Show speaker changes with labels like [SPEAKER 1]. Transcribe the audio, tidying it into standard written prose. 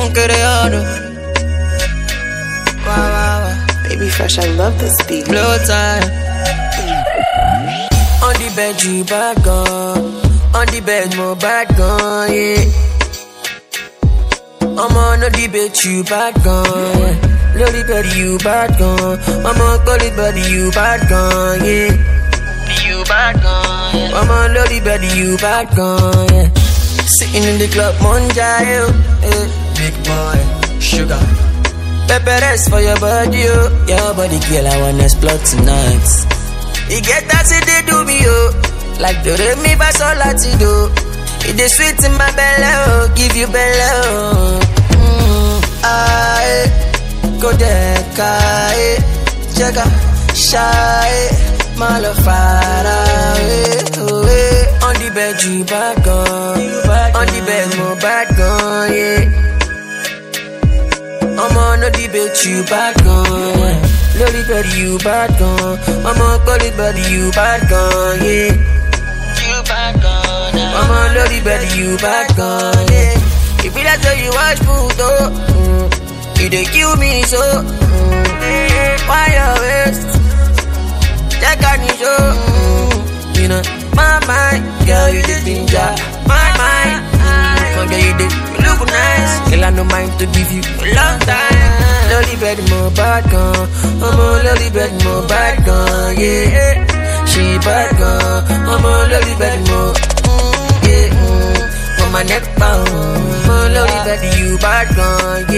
[SPEAKER 1] Baby Fresh, I love this beat.
[SPEAKER 2] Blow time. On the bed, you bad gone. On the bed, more bad gone, yeah. I'm on the bed, you bad gone, yeah. Lily bed, you bad gone. I'm on Gully bed, you bad gone, yeah. You bad gone, yeah. I'm on Lily bed, you bad gone, yeah. Sitting in the club, Monja, yeah. Big boy, sugar. Pepper rest for your body, oh. Your body, girl, I wanna explore tonight. You get that shit they do me, oh. Like the me by so latido. It is sweet in my belly, oh. Give you belly, oh. Go there, kai. Jaga, shy. Malo far away, away. On the bed, you bad gone. On the bed, more bad gone, yeah. I'm on the bed, you bad gone. Lily bed, you bad gone. I'm on Gully bed, you bad gone, yeah. You bad gone. I'm on Lily bed, you bad gone, yeah. If it that's you watch food, oh, you dey kill me so. Why your waist? That got me so. You know, my mind, girl, you the ginger. My mind, girl, you the look nice. Girl, I no mind to give you a long time. Lily bed, more bad gone. I'm on Lily bed, more bad gone, yeah. She bad gone. I'm on Lily bed, more, yeah. On my neck, bound. I'm on Lily bed, you bad gone, yeah.